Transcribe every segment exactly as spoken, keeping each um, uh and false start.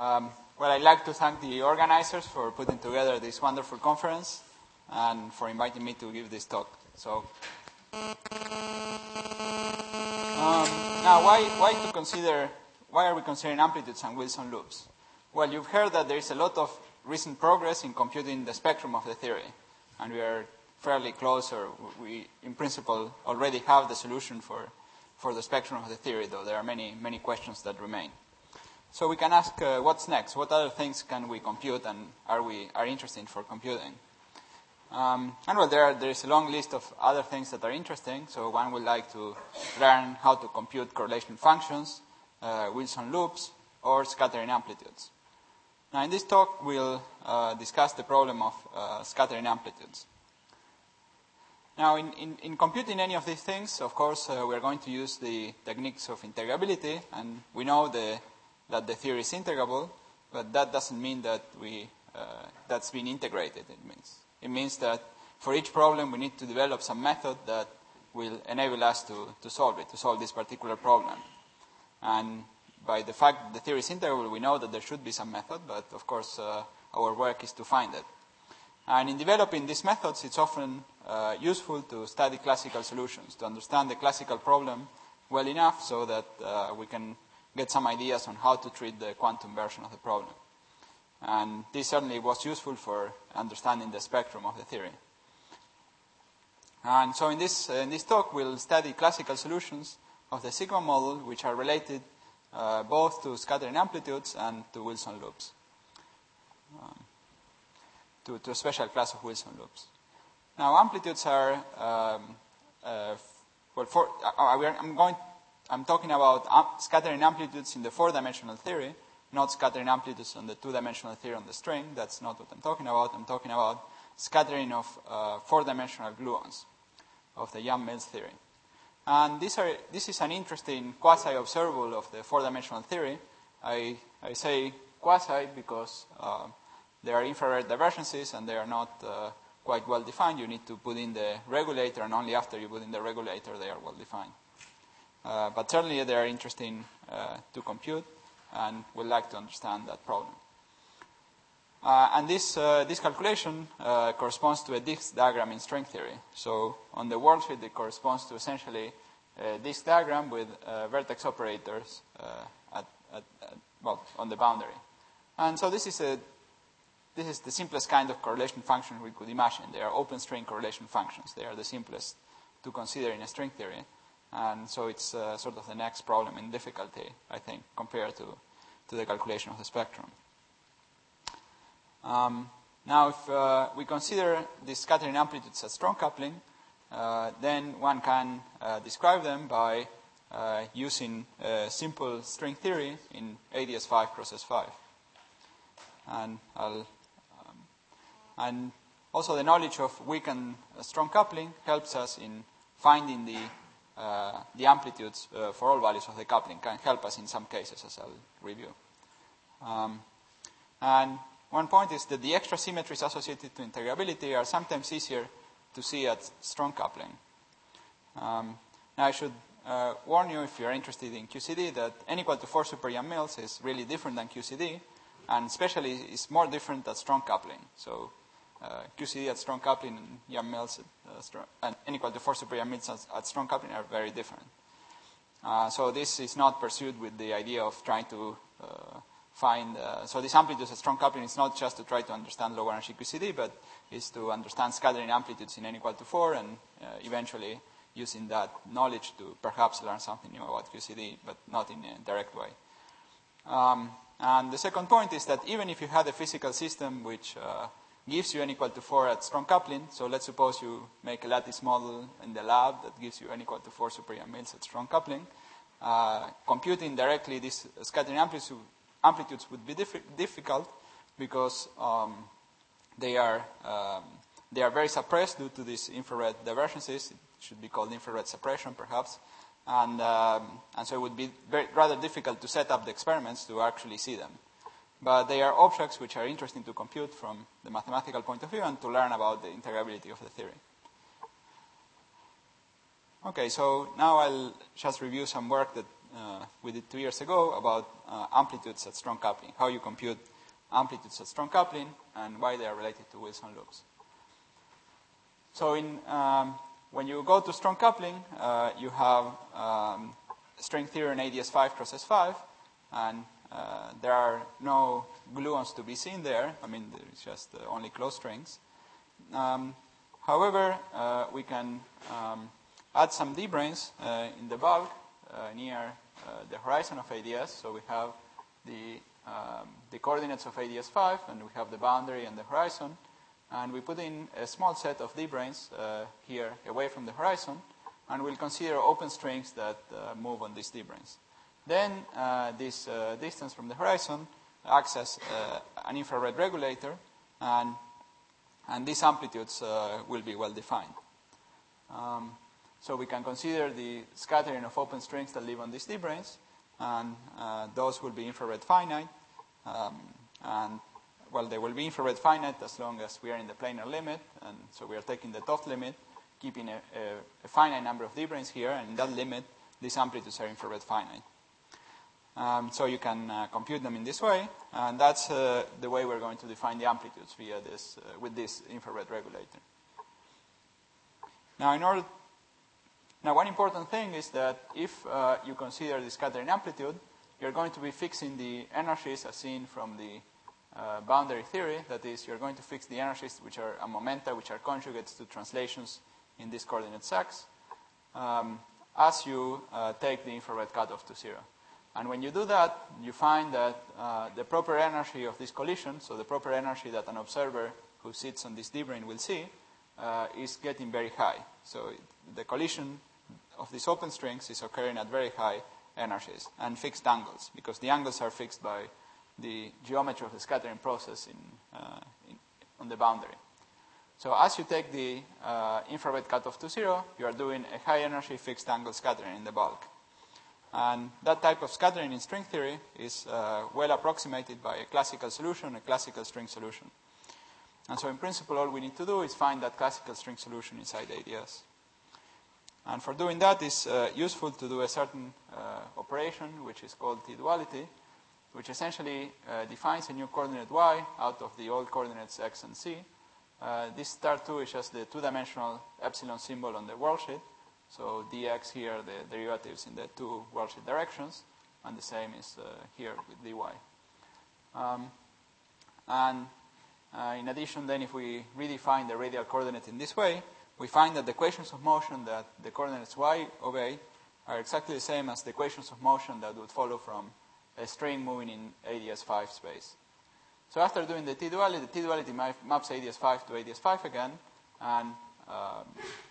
Um, well, I'd like to thank the organizers for putting together this wonderful conference and for inviting me to give this talk. So, um, now, why, why to consider? Why are we considering amplitudes and Wilson loops? Well, you've heard that there is a lot of recent progress in computing the spectrum of the theory, and we are fairly close, or we, in principle, already have the solution for for the spectrum of the theory, though there are many, many questions that remain. So we can ask, uh, what's next? What other things can we compute and are we are interested for computing? Um, and well, there, are, there is a long list of other things that are interesting. So one would like to learn how to compute correlation functions, uh, Wilson loops, or scattering amplitudes. Now in this talk, we'll uh, discuss the problem of uh, scattering amplitudes. Now, in, in, in computing any of these things, of course, uh, we're going to use the techniques of integrability, and we know the, that the theory is integrable, but that doesn't mean that we, uh, that's been integrated. It means, it means that for each problem, we need to develop some method that will enable us to, to solve it, to solve this particular problem. And by the fact that the theory is integrable, we know that there should be some method, but of course, uh, our work is to find it. And in developing these methods, it's often uh, useful to study classical solutions, to understand the classical problem well enough so that uh, we can get some ideas on how to treat the quantum version of the problem. And this certainly was useful for understanding the spectrum of the theory. And so in this, uh, in this talk, we'll study classical solutions of the sigma model, which are related uh, both to scattering amplitudes and to Wilson loops. Um, To, to a special class of Wilson loops. Now, amplitudes are um, uh, well. For, uh, I'm going. I'm talking about um, scattering amplitudes in the four-dimensional theory, not scattering amplitudes on the two-dimensional theory on the string. That's not what I'm talking about. I'm talking about scattering of uh, four-dimensional gluons of the Yang-Mills theory. And these are. This is an interesting quasi-observable of the four-dimensional theory. I I say quasi because. Uh, There are infrared divergences, and they are not uh, quite well defined. You need to put in the regulator, and only after you put in the regulator, they are well defined. Uh, but certainly, they are interesting uh, to compute, and we'd like to understand that problem. Uh, and this uh, this calculation uh, corresponds to a disk diagram in string theory. So on the worldsheet, it corresponds to essentially a disk diagram with uh, vertex operators uh, at, at, at well on the boundary. And so this is a This is the simplest kind of correlation function we could imagine. They are open string correlation functions. They are the simplest to consider in a string theory. And so it's uh, sort of the next problem in difficulty, I think, compared to, to the calculation of the spectrum. Um, now, if uh, we consider these scattering amplitudes as strong coupling, uh, then one can uh, describe them by uh, using a simple string theory in A D S five cross S five. And I'll And also the knowledge of weak and strong coupling helps us in finding the, uh, the amplitudes uh, for all values of the coupling, can help us in some cases, as I'll review. Um, and one point is that the extra symmetries associated to integrability are sometimes easier to see at strong coupling. Um, now I should uh, warn you, if you're interested in Q C D, that n equal to four super Yang-Mills is really different than Q C D, and especially is more different at strong coupling. So Uh, Q C D at strong coupling and Yang-Mills uh, strong, and n equal to four super Yang-Mills at, at strong coupling are very different. Uh, so this is not pursued with the idea of trying to uh, find. Uh, so this amplitudes at strong coupling is not just to try to understand Lagrange Q C D, but is to understand scattering amplitudes in n equal to four, and uh, eventually using that knowledge to perhaps learn something new about Q C D, but not in a direct way. Um, and the second point is that even if you had a physical system which uh, gives you n equal to four at strong coupling. So let's suppose you make a lattice model in the lab that gives you n equal to four super Yang-Mills at strong coupling. Uh, computing directly these scattering amplitudes, amplitudes would be diff difficult because um, they are um, they are very suppressed due to these infrared divergences. It should be called infrared suppression, perhaps. And um, and so it would be very, rather difficult to set up the experiments to actually see them. But they are objects which are interesting to compute from the mathematical point of view and to learn about the integrability of the theory. Okay, so now I'll just review some work that uh, we did two years ago about uh, amplitudes at strong coupling, how you compute amplitudes at strong coupling and why they are related to Wilson loops. So in, um, when you go to strong coupling, uh, you have um, string theory in A D S five cross S five, and uh, there are no gluons to be seen there. I mean, there's just uh, only closed strings. Um, however, uh, we can um, add some d-branes uh, in the bulk uh, near uh, the horizon of A D S. So we have the, um, the coordinates of A D S five, and we have the boundary and the horizon. And we put in a small set of d-branes uh, here away from the horizon, and we'll consider open strings that uh, move on these d-branes. Then uh, this uh, distance from the horizon acts as uh, an infrared regulator, and, and these amplitudes uh, will be well defined. Um, so we can consider the scattering of open strings that live on these d-branes, and uh, those will be infrared finite. Um, and well, they will be infrared finite as long as we are in the planar limit, and so we are taking the Toth limit, keeping a, a, a finite number of d-branes here, and in that limit, these amplitudes are infrared finite. Um, so you can uh, compute them in this way, and that's uh, the way we're going to define the amplitudes via this uh, with this infrared regulator. Now, in order, now one important thing is that if uh, you consider the scattering amplitude, you're going to be fixing the energies as seen from the uh, boundary theory. That is, you're going to fix the energies which are a momenta, which are conjugates to translations in this coordinate sex, um, as you uh, take the infrared cutoff to zero. And when you do that, you find that uh, the proper energy of this collision, so the proper energy that an observer who sits on this d-brane will see, uh, is getting very high. So it, the collision of these open strings is occurring at very high energies and fixed angles, because the angles are fixed by the geometry of the scattering process in, uh, in, on the boundary. So as you take the uh, infrared cutoff to zero, you are doing a high energy fixed angle scattering in the bulk. And that type of scattering in string theory is uh, well approximated by a classical solution, a classical string solution. And so in principle, all we need to do is find that classical string solution inside A D S. And for doing that, it's uh, useful to do a certain uh, operation, which is called T-duality, which essentially uh, defines a new coordinate y out of the old coordinates x and c. Uh, this star two is just the two-dimensional epsilon symbol on the worldsheet. So dx here, the derivatives in the two worldsheet directions, and the same is uh, here with dy. Um, and uh, in addition, then, if we redefine the radial coordinate in this way, we find that the equations of motion that the coordinates y obey are exactly the same as the equations of motion that would follow from a string moving in A D S five space. So after doing the T-duality, the T-duality maps A D S five to A D S five again, and um,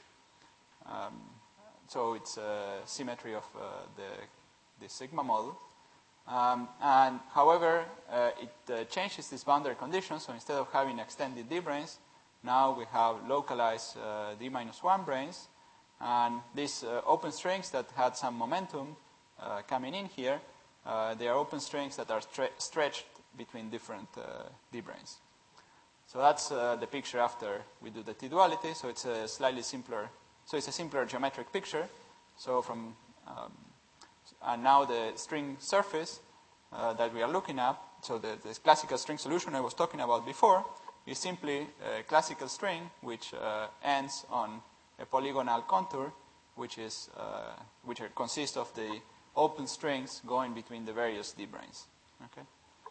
um, so it's a symmetry of uh, the, the sigma model. Um, and however, uh, it uh, changes this boundary condition. So instead of having extended d-branes, now we have localized uh, d minus one branes. And these uh, open strings that had some momentum uh, coming in here, uh, they are open strings that are stre stretched between different uh, d-branes. So that's uh, the picture after we do the T-duality. So it's a slightly simpler, so it's a simpler geometric picture. So from, um, and now the string surface uh, that we are looking at, so the, the classical string solution I was talking about before, is simply a classical string which uh, ends on a polygonal contour, which is uh, which are, consists of the open strings going between the various d-branes. Okay,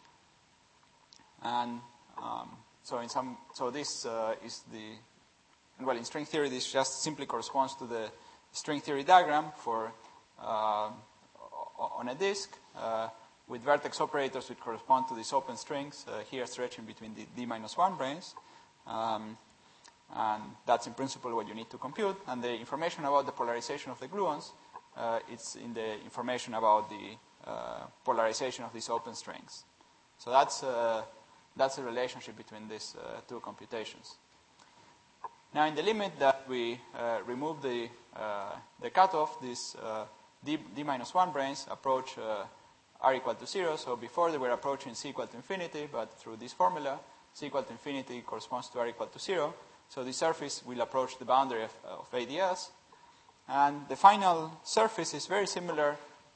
and um, so in some, so this uh, is the, well, in string theory, this just simply corresponds to the string theory diagram for uh, on a disk uh, with vertex operators which correspond to these open strings uh, here stretching between the d minus one branes. Um, and that's in principle what you need to compute. And the information about the polarization of the gluons, uh, it's in the information about the uh, polarization of these open strings. So that's, uh, that's the relationship between these uh, two computations. Now, in the limit that we uh, remove the, uh, the cutoff, these uh, d, d minus one branes approach uh, r equal to zero. So before they were approaching c equal to infinity, but through this formula, c equal to infinity corresponds to r equal to zero. So the surface will approach the boundary of, of A D S. And the final surface is very similar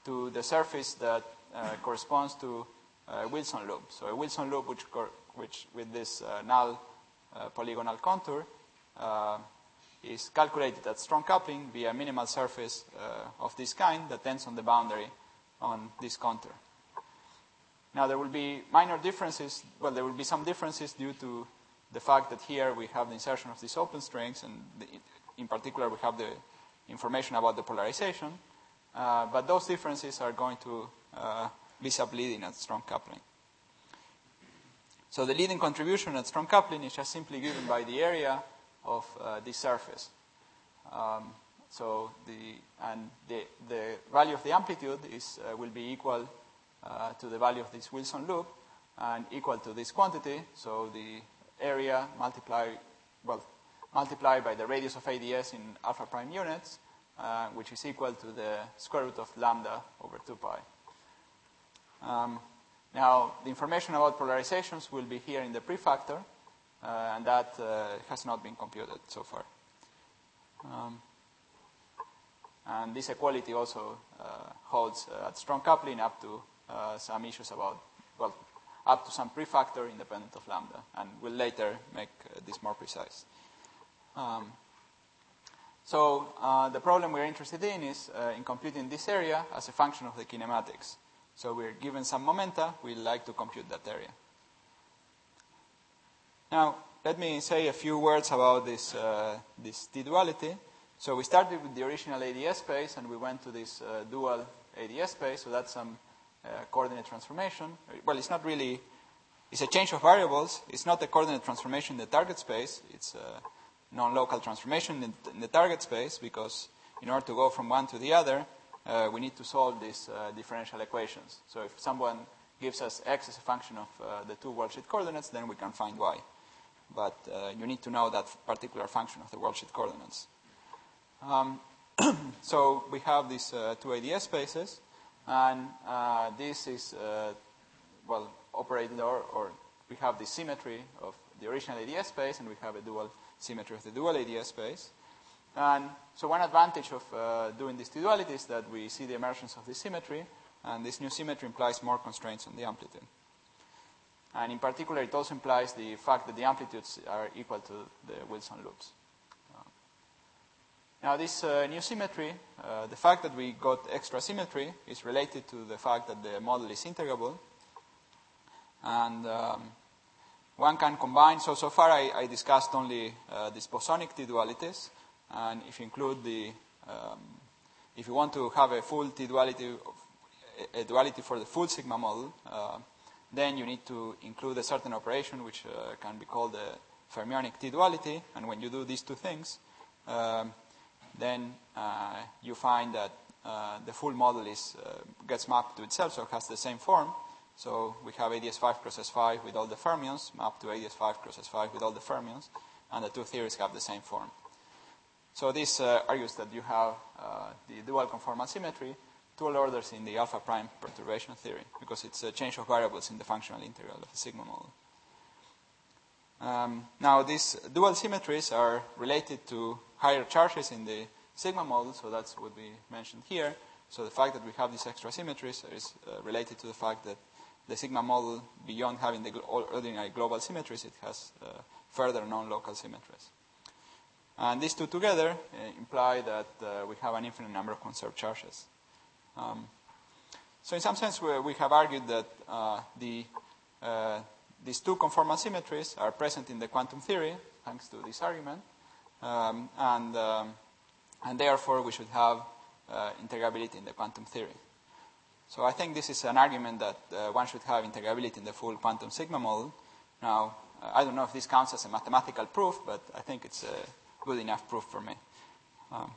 to the surface that uh, corresponds to a Wilson loop. So a Wilson loop which, which with this uh, null uh, polygonal contour uh, is calculated at strong coupling via a minimal surface uh, of this kind that ends on the boundary on this contour. Now there will be minor differences. Well, there will be some differences due to the fact that here we have the insertion of these open strings, and the, in particular we have the information about the polarization. Uh, but those differences are going to uh, be subleading at strong coupling. So the leading contribution at strong coupling is just simply given by the area of uh, this surface. Um, so the and the the value of the amplitude is uh, will be equal uh, to the value of this Wilson loop and equal to this quantity. So the area multiplied well multiplied by the radius of A D S in alpha prime units, uh, which is equal to the square root of lambda over two pi. Um, now the information about polarizations will be here in the prefactor. Uh, and that uh, has not been computed so far. Um, and this equality also uh, holds uh, at strong coupling up to uh, some issues about, well, up to some prefactor independent of lambda, and we'll later make uh, this more precise. Um, so uh, the problem we're interested in is uh, in computing this area as a function of the kinematics. So we're given some momenta, we'd like to compute that area. Now, let me say a few words about this, uh, this T-duality. So we started with the original A D S space, and we went to this uh, dual A D S space, so that's some uh, coordinate transformation. Well, it's not really, it's a change of variables. It's not a coordinate transformation in the target space. It's a non-local transformation in, in the target space, because in order to go from one to the other, uh, we need to solve these uh, differential equations. So if someone gives us x as a function of uh, the two worldsheet coordinates, then we can find y. But uh, you need to know that particular function of the worldsheet coordinates. Um, so we have these uh, two A D S spaces, and uh, this is, uh, well, operated, or, or we have the symmetry of the original A D S space, and we have a dual symmetry of the dual A D S space. And so one advantage of uh, doing this T-duality is that we see the emergence of this symmetry, and this new symmetry implies more constraints on the amplitude. And in particular, it also implies the fact that the amplitudes are equal to the Wilson loops. Uh, now, this uh, new symmetry, uh, the fact that we got extra symmetry is related to the fact that the model is integrable. And um, one can combine, so so far I, I discussed only uh, these bosonic T-dualities. And if you include the, um, if you want to have a full T-duality, a duality for the full sigma model, uh, then you need to include a certain operation which uh, can be called a fermionic T-duality. And when you do these two things, um, then uh, you find that uh, the full model is uh, gets mapped to itself, so it has the same form. So we have A D S five cross S five with all the fermions, mapped to A D S five cross S five with all the fermions, and the two theories have the same form. So this uh, argues that you have uh, the dual conformal symmetry to all orders in the alpha prime perturbation theory, because it's a change of variables in the functional integral of a sigma model. Um, now, these dual symmetries are related to higher charges in the sigma model, so that's what we mentioned here. So the fact that we have these extra symmetries is uh, related to the fact that the sigma model, beyond having the ordinary global symmetries, it has uh, further non-local symmetries. And these two together uh, imply that uh, we have an infinite number of conserved charges. Um, so in some sense, we, we have argued that uh, the, uh, these two conformal symmetries are present in the quantum theory, thanks to this argument, um, and, um, and therefore we should have uh, integrability in the quantum theory. So I think this is an argument that uh, one should have integrability in the full quantum sigma model. Now, uh, I don't know if this counts as a mathematical proof, but I think it's a good enough proof for me. Um,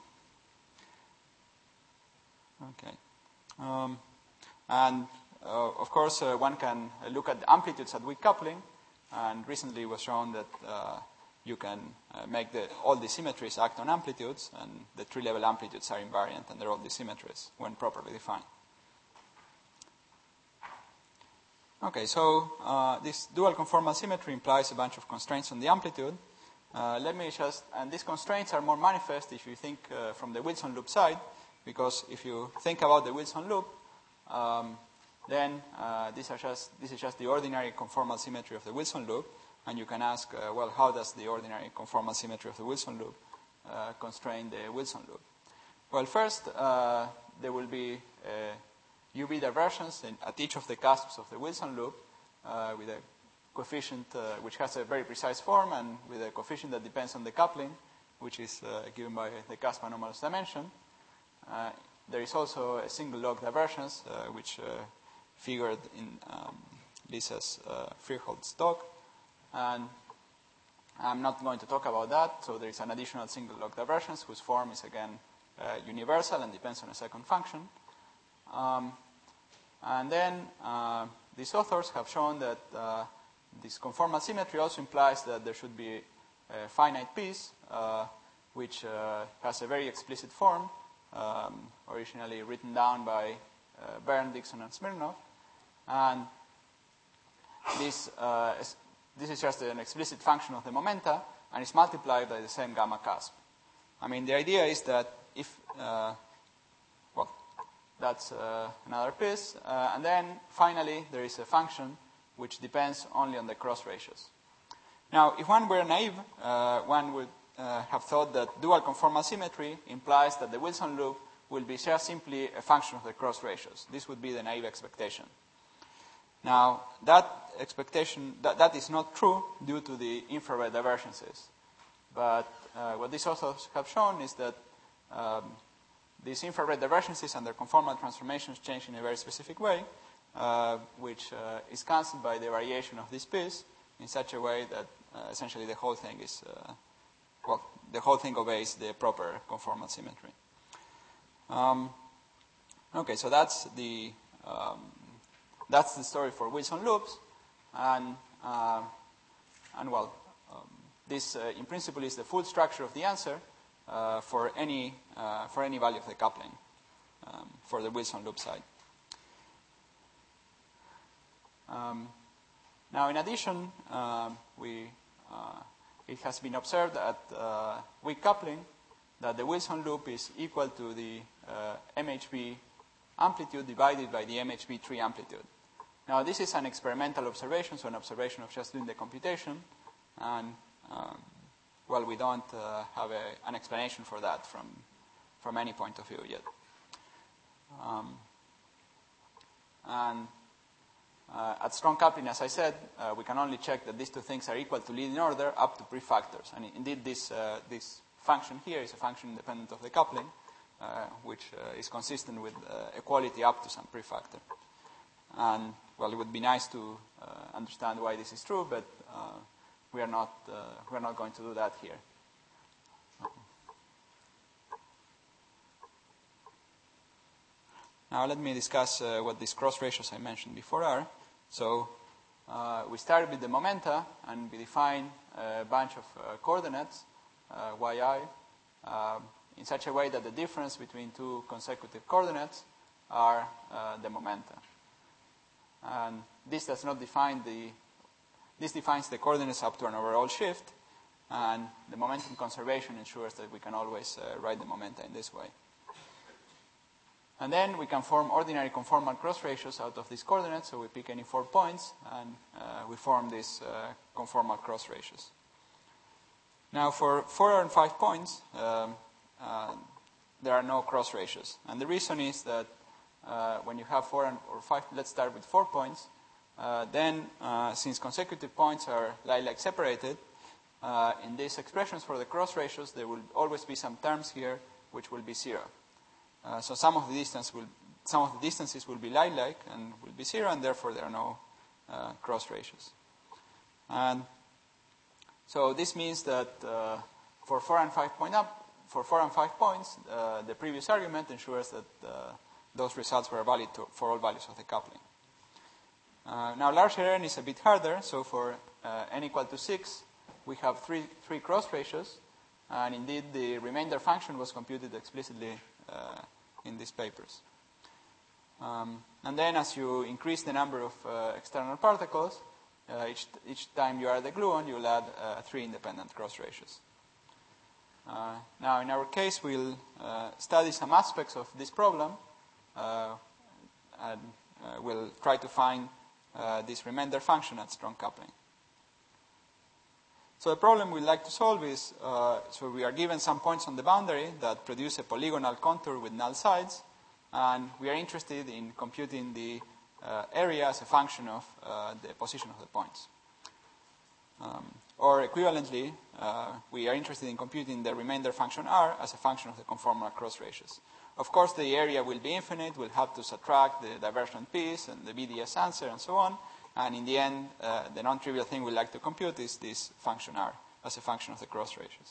okay. Um, and, uh, of course, uh, one can look at the amplitudes at weak coupling. And recently it was shown that uh, you can uh, make the, all the symmetries act on amplitudes, and the tree-level amplitudes are invariant under all the symmetries when properly defined. Okay, so uh, this dual conformal symmetry implies a bunch of constraints on the amplitude. Uh, let me just, and these constraints are more manifest if you think uh, from the Wilson loop side, because if you think about the Wilson loop, um, then uh, these are just, this is just the ordinary conformal symmetry of the Wilson loop. And you can ask, uh, well, how does the ordinary conformal symmetry of the Wilson loop uh, constrain the Wilson loop? Well, first, uh, there will be uh, U V diversions in, at each of the cusps of the Wilson loop uh, with a coefficient uh, which has a very precise form and with a coefficient that depends on the coupling, which is uh, given by the cusp anomalous dimension. Uh, there is also a single log divergence, uh, which uh, figured in um, Lisa's uh, Freehold's talk. And I'm not going to talk about that, so there is an additional single log divergence whose form is again uh, universal and depends on a second function. Um, and then uh, these authors have shown that uh, this conformal symmetry also implies that there should be a finite piece, uh, which uh, has a very explicit form, um, originally written down by uh, Bern, Dixon, and Smirnov. And this uh, is This is just an explicit function of the momenta, and it's multiplied by the same gamma cusp. I mean, the idea is that if, uh, well, that's uh, another piece. Uh, and then, finally, there is a function which depends only on the cross ratios. Now, if one were naive, uh, one would uh, have thought that dual conformal symmetry implies that the Wilson loop will be just simply a function of the cross ratios. This would be the naive expectation. Now, that expectation, that, that is not true due to the infrared divergences. But uh, what these authors have shown is that um, these infrared divergences and their conformal transformations change in a very specific way, uh, which uh, is cancelled by the variation of this piece in such a way that uh, essentially the whole thing is, uh, well, the whole thing obeys the proper conformal symmetry. Um, okay, so that's the... Um, That's the story for Wilson loops, and, uh, and well, um, this uh, in principle is the full structure of the answer uh, for any uh, for any value of the coupling um, for the Wilson loop side. Um, now, in addition, uh, we uh, it has been observed at uh, weak coupling that the Wilson loop is equal to the uh, M H B amplitude divided by the M H B tree amplitude. Now, this is an experimental observation, so an observation of just doing the computation. And, um, well, we don't uh, have a, an explanation for that from, from any point of view yet. Um, and uh, at strong coupling, as I said, uh, we can only check that these two things are equal to leading order up to prefactors. And indeed, this, uh, this function here is a function independent of the coupling, uh, which uh, is consistent with uh, equality up to some prefactor. And, well, it would be nice to uh, understand why this is true, but uh, we are not uh, we are not going to do that here. Now let me discuss uh, what these cross ratios I mentioned before are. So uh, we start with the momenta, and we define a bunch of uh, coordinates, uh, yi, uh, in such a way that the difference between two consecutive coordinates are uh, the momenta. And this does not define the, this defines the coordinates up to an overall shift, and the momentum conservation ensures that we can always uh, write the momenta in this way. And then we can form ordinary conformal cross ratios out of these coordinates, so we pick any four points, and uh, we form these uh, conformal cross ratios. Now for four and five points, um, uh, there are no cross ratios. And the reason is that Uh, when you have four and, or five, let's start with four points, uh, then uh, since consecutive points are Lie-like separated, uh, in these expressions for the cross ratios, there will always be some terms here which will be zero. Uh, so some of the distance will, some of the distances will be Lie-like and will be zero, and therefore there are no uh, cross ratios. And so this means that uh, for four and five point up, for four and five points, uh, the previous argument ensures that uh, those results were valid to, for all values of the coupling. Uh, now, larger n is a bit harder, so for uh, n equal to six, we have three, three cross ratios, and indeed the remainder function was computed explicitly uh, in these papers. Um, and then as you increase the number of uh, external particles, uh, each, each time you add the gluon, you'll add uh, three independent cross ratios. Uh, now, in our case, we'll uh, study some aspects of this problem, Uh, and uh, we'll try to find uh, this remainder function at strong coupling. So the problem we'd like to solve is, uh, so we are given some points on the boundary that produce a polygonal contour with null sides, and we are interested in computing the uh, area as a function of uh, the position of the points. Um, or equivalently, uh, we are interested in computing the remainder function R as a function of the conformal cross ratios. Of course, the area will be infinite. We'll have to subtract the divergent piece and the B D S answer and so on. And in the end, uh, the non-trivial thing we like to compute is this function R as a function of the cross ratios.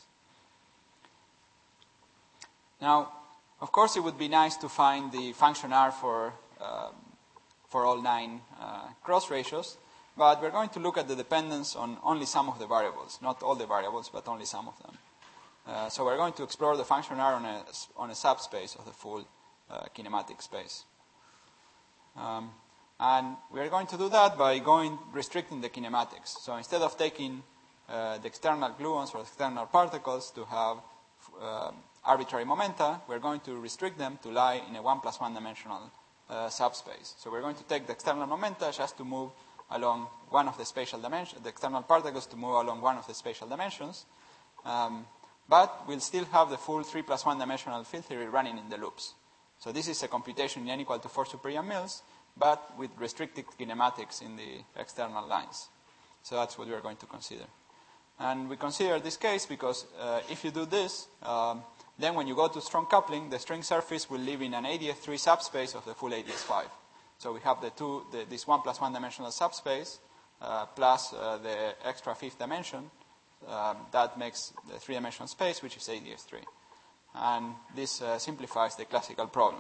Now, of course, it would be nice to find the function R for, uh, for all nine uh, cross ratios. But we're going to look at the dependence on only some of the variables. Not all the variables, but only some of them. Uh, so we're going to explore the function R on a, on a subspace of the full uh, kinematic space. Um, and we're going to do that by going restricting the kinematics. So instead of taking uh, the external gluons or external particles to have uh, arbitrary momenta, we're going to restrict them to lie in a one plus one dimensional uh, subspace. So we're going to take the external momenta just to move along one of the spatial dimensions, the external particles to move along one of the spatial dimensions. Um, but we'll still have the full three plus one dimensional field theory running in the loops. So this is a computation in n equal to four super-Young mills, but with restricted kinematics in the external lines. So that's what we're going to consider. And we consider this case because uh, if you do this, um, then when you go to strong coupling, the string surface will live in an A D S three subspace of the full A D S five. So we have the two, the, this one plus one dimensional subspace uh, plus uh, the extra fifth dimension. Um, that makes the three-dimensional space, which is A D S three. And this uh, simplifies the classical problem.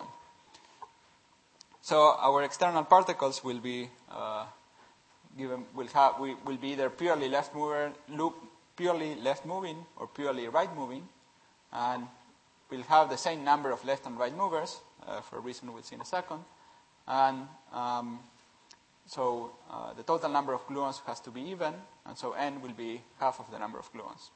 So our external particles will be uh, given will have we will be either purely left mover loop, purely left moving, or purely right moving, and we'll have the same number of left and right movers uh, for a reason we'll see in a second. And um, so uh, the total number of gluons has to be even, and so n will be half of the number of gluons.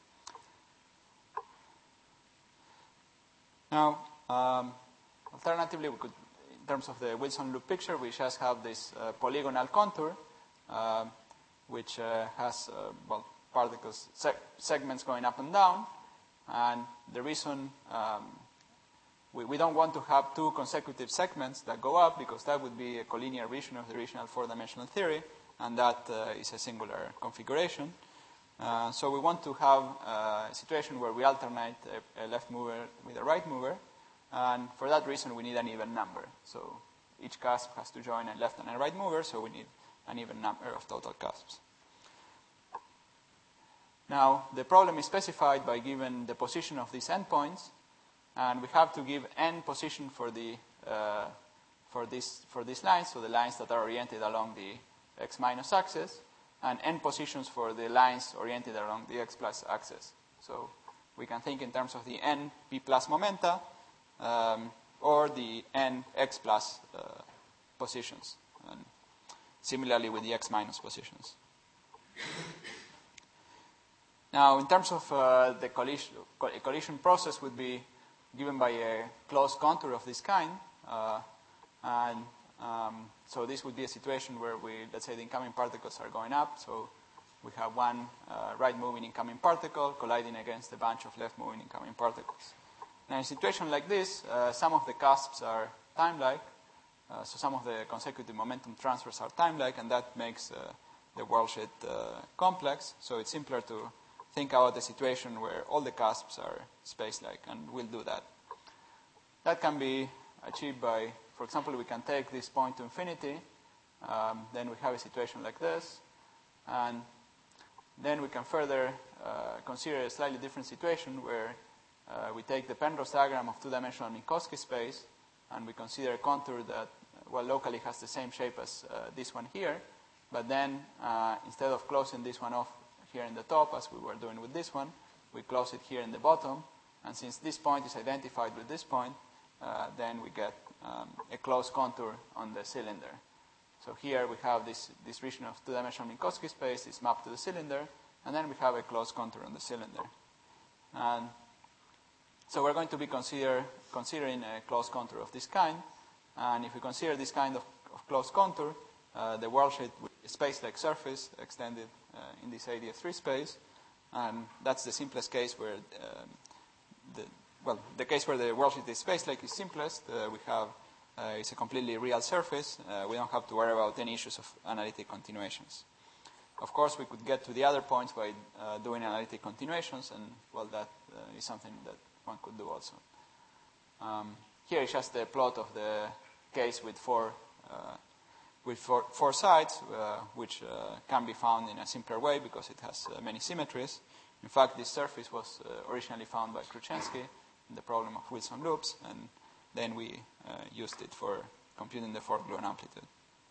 Now, um, alternatively, we could, in terms of the Wilson loop picture, we just have this uh, polygonal contour, uh, which uh, has uh, well, particles, seg segments going up and down. And the reason um, we, we don't want to have two consecutive segments that go up, because that would be a collinear region of the regional four-dimensional theory, and that uh, is a singular configuration. Uh, so we want to have uh, a situation where we alternate a, a left mover with a right mover, and for that reason we need an even number. So each cusp has to join a left and a right mover, so we need an even number of total cusps. Now, the problem is specified by given the position of these endpoints, and we have to give n position for the uh, for this for these lines, so the lines that are oriented along the x minus axis, and n positions for the lines oriented along the x plus axis. So we can think in terms of the n p plus momenta, um, or the n x plus uh, positions, and similarly with the x minus positions. Now, in terms of uh, the collision, collision process would be given by a closed contour of this kind, uh, and um, so this would be a situation where we, let's say the incoming particles are going up, so we have one uh, right-moving incoming particle colliding against a bunch of left-moving incoming particles. Now, in a situation like this, uh, some of the cusps are time-like, uh, so some of the consecutive momentum transfers are time-like, and that makes uh, the worldsheet uh, complex, so it's simpler to think about a situation where all the cusps are space-like, and we'll do that. That can be achieved by, for example, we can take this point to infinity, um, then we have a situation like this, and then we can further uh, consider a slightly different situation where uh, we take the Penrose diagram of two-dimensional Minkowski space, and we consider a contour that, well, locally has the same shape as uh, this one here, but then uh, instead of closing this one off here in the top, as we were doing with this one, we close it here in the bottom, and since this point is identified with this point, uh, then we get um, a closed contour on the cylinder. So here we have this, this region of two-dimensional Minkowski space is mapped to the cylinder, and then we have a closed contour on the cylinder. And so we're going to be consider, considering a closed contour of this kind, and if we consider this kind of, of closed contour, uh, the worldsheet with a space-like surface extended uh, in this A D S three space. And that's the simplest case where, um, the, well, the case where the worldsheet is space-like is simplest. Uh, we have, uh, it's a completely real surface. Uh, we don't have to worry about any issues of analytic continuations. Of course, we could get to the other points by uh, doing analytic continuations, and, well, that uh, is something that one could do also. Um, here is just a plot of the case with four, uh, with four, four sides, uh, which uh, can be found in a simpler way because it has uh, many symmetries. In fact, this surface was uh, originally found by Kruczynski in the problem of Wilson loops, and then we uh, used it for computing the four gluon amplitude.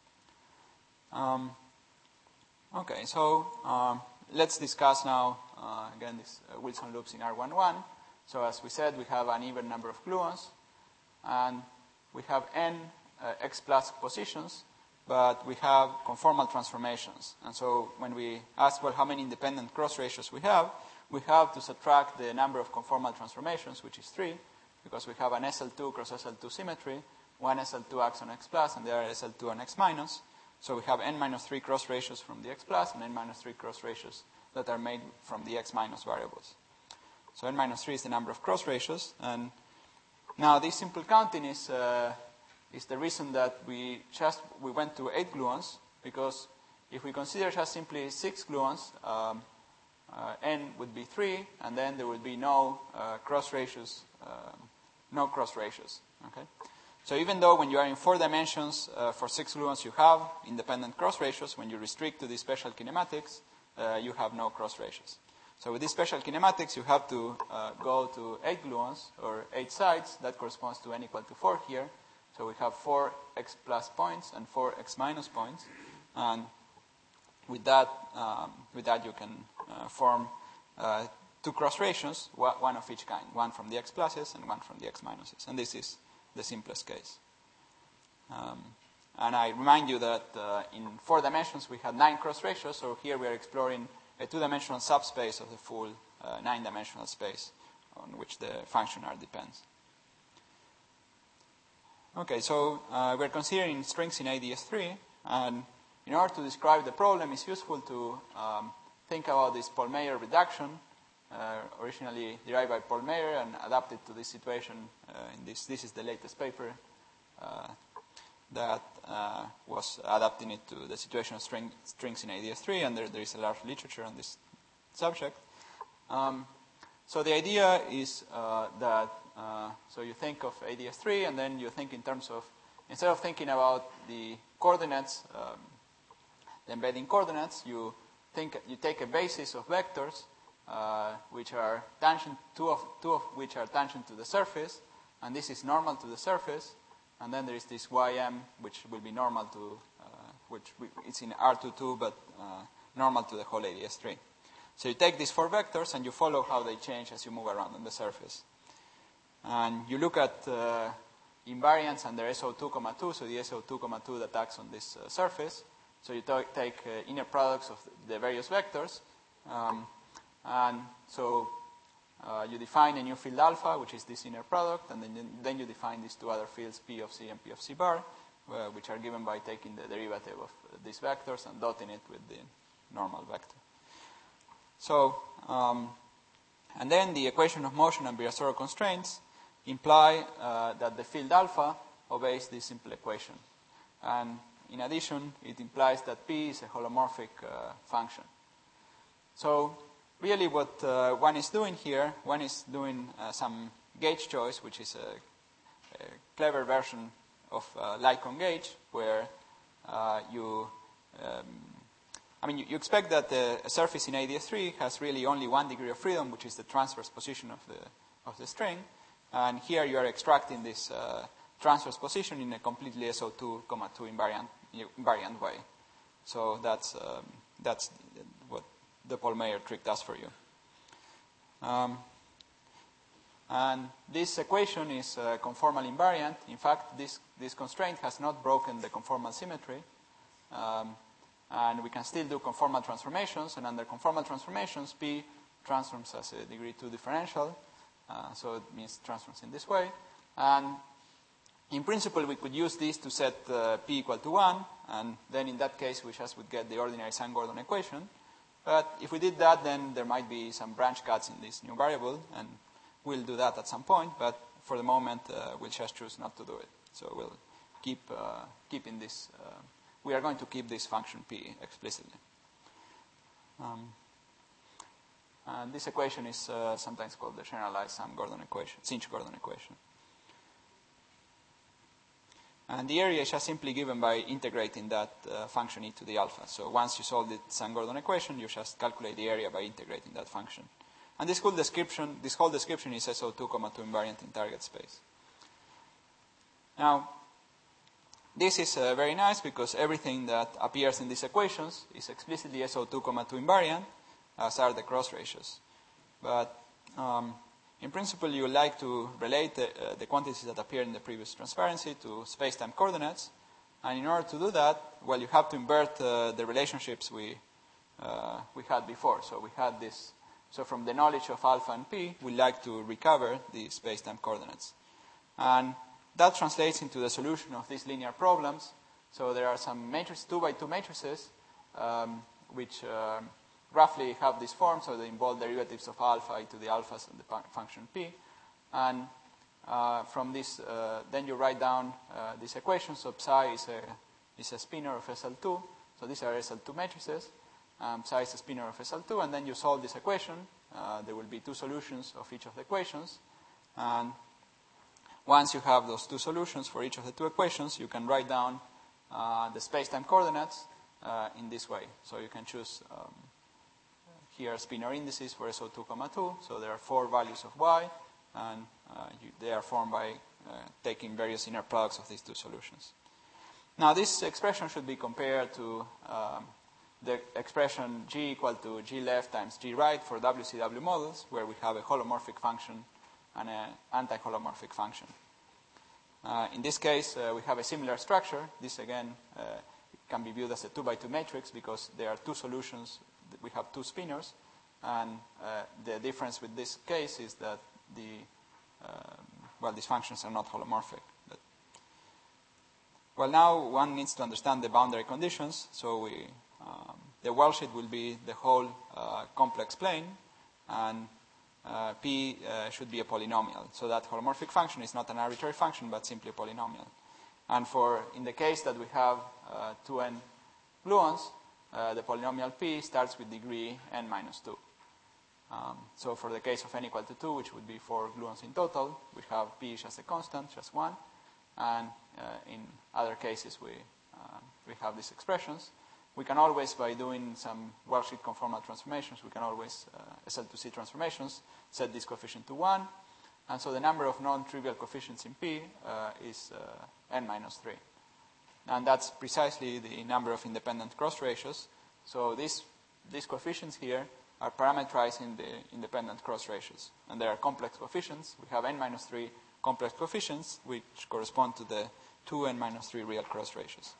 Um, okay, so um, let's discuss now, uh, again, these uh, Wilson loops in R one one. So as we said, we have an even number of gluons, and we have n uh, x plus positions, but we have conformal transformations. And so when we ask, well, how many independent cross ratios we have, we have to subtract the number of conformal transformations, which is three, because we have an S L two cross S L two symmetry, one S L two acts on x plus, and the other S L two on x minus. So we have n minus three cross ratios from the x plus and n minus three cross ratios that are made from the x minus variables. So n minus three is the number of cross ratios. And now this simple counting is, uh, is the reason that we just we went to eight gluons, because if we consider just simply six gluons, um, uh, n would be three, and then there would be no uh, cross ratios, uh, no cross ratios. Okay. So even though when you are in four dimensions uh, for six gluons you have independent cross ratios, when you restrict to these special kinematics, uh, you have no cross ratios. So with these special kinematics, you have to uh, go to eight gluons, or eight sides. That corresponds to n equal to four here. So we have four x plus points and four x minus points. And with that, um, with that you can uh, form uh, two cross ratios, one of each kind, one from the x pluses and one from the x minuses. And this is the simplest case. Um, and I remind you that uh, in four dimensions we had nine cross ratios, so here we are exploring a two-dimensional subspace of the full uh, nine-dimensional space on which the function R depends. Okay, so uh, we're considering strings in A D S three, and in order to describe the problem, it's useful to um, think about this Pollmeyer reduction, uh, originally derived by Pollmeyer and adapted to this situation. Uh, in this, this is the latest paper uh, that uh, was adapting it to the situation of string, strings in A D S three, and there, there is a large literature on this subject. Um, so the idea is uh, that, uh, so you think of A D S three, and then you think in terms of, instead of thinking about the coordinates, um, the embedding coordinates, you think, you take a basis of vectors, uh, which are tangent, two of, two of which are tangent to the surface, and this is normal to the surface. And then there is this Y M, which will be normal to, uh, which we, it's in R two two, but uh, normal to the whole A D S three. So you take these four vectors and you follow how they change as you move around on the surface. And you look at uh, invariants under S O two, two, so the S O two, two that acts on this uh, surface. So you take uh, inner products of the various vectors. Um, and so Uh, you define a new field alpha, which is this inner product, and then, then you define these two other fields, P of C and P of C bar, uh, which are given by taking the derivative of uh, these vectors and dotting it with the normal vector. So, um, and then the equation of motion and Virasoro constraints imply uh, that the field alpha obeys this simple equation. And in addition, it implies that P is a holomorphic uh, function. So, really what uh, one is doing here, one is doing uh, some gauge choice, which is a, a clever version of uh, Lycon gauge, where uh, you, um, I mean, you, you expect that the, a surface in A D S three has really only one degree of freedom, which is the transverse position of the, of the string. And here you are extracting this uh, transverse position in a completely S O two, two invariant, invariant way. So that's, um, that's what the Pollmeyer trick does for you. Um, and this equation is uh, conformal invariant. In fact, this, this constraint has not broken the conformal symmetry. Um, and we can still do conformal transformations. And under conformal transformations, P transforms as a degree two differential. Uh, so it means transforms in this way. And in principle, we could use this to set uh, p equal to one, and then in that case, we just would get the ordinary Sine-Gordon equation. But if we did that, then there might be some branch cuts in this new variable, and we'll do that at some point. But for the moment, uh, we'll just choose not to do it. So we'll keep uh, keeping this. Uh, we are going to keep this function p explicitly. Um, and this equation is uh, sometimes called the generalized Sine-Gordon equation, Sinch-Gordon equation. And the area is just simply given by integrating that uh, function e to the alpha. So once you solve the Sine-Gordon equation, you just calculate the area by integrating that function. And this whole description, this whole description is S O two, two invariant in target space. Now, this is uh, very nice because everything that appears in these equations is explicitly S O two, two invariant, as are the cross ratios. But um, in principle, you would like to relate the, uh, the quantities that appear in the previous transparency to space-time coordinates. And in order to do that, well, you have to invert uh, the relationships we, uh, we had before. So we had this. So from the knowledge of alpha and p, we like to recover the space-time coordinates. And that translates into the solution of these linear problems. So there are some matrices, two by two matrices, um, which uh, roughly have this form, so they involve derivatives of alpha e to the alphas and the function p. And uh, from this, uh, then you write down uh, this equation. So psi is a, is a spinor of S L two. So these are S L two matrices. Um, psi is a spinor of S L two. And then you solve this equation. Uh, there will be two solutions of each of the equations. And once you have those two solutions for each of the two equations, you can write down uh, the space-time coordinates uh, in this way. So you can choose um, here spinor indices for S O two, two. So there are four values of y, and uh, you, they are formed by uh, taking various inner products of these two solutions. Now, this expression should be compared to um, the expression g equal to g left times g right for W C W models, where we have a holomorphic function and an anti-holomorphic function. Uh, in this case, uh, we have a similar structure. This, again, uh, can be viewed as a two by two matrix because there are two solutions. We have two spinors. And uh, the difference with this case is that the, uh, well, these functions are not holomorphic. But, well, now one needs to understand the boundary conditions. So we, um, the wellsheet will be the whole uh, complex plane, and Uh, p uh, should be a polynomial. So that holomorphic function is not an arbitrary function, but simply a polynomial. And for, in the case that we have uh, two n gluons, uh, the polynomial p starts with degree n minus two. Um, so for the case of n equal to two, which would be four gluons in total, we have p just a constant, just one. And uh, in other cases, we, uh, we have these expressions. We can always, by doing some wellsheet conformal transformations, we can always, uh, S L two C transformations, set this coefficient to one. And so the number of non-trivial coefficients in P uh, is uh, n minus three. And that's precisely the number of independent cross ratios. So these, these coefficients here are parameterized in the independent cross ratios. And they are complex coefficients. We have n minus three complex coefficients, which correspond to the two n minus three real cross ratios.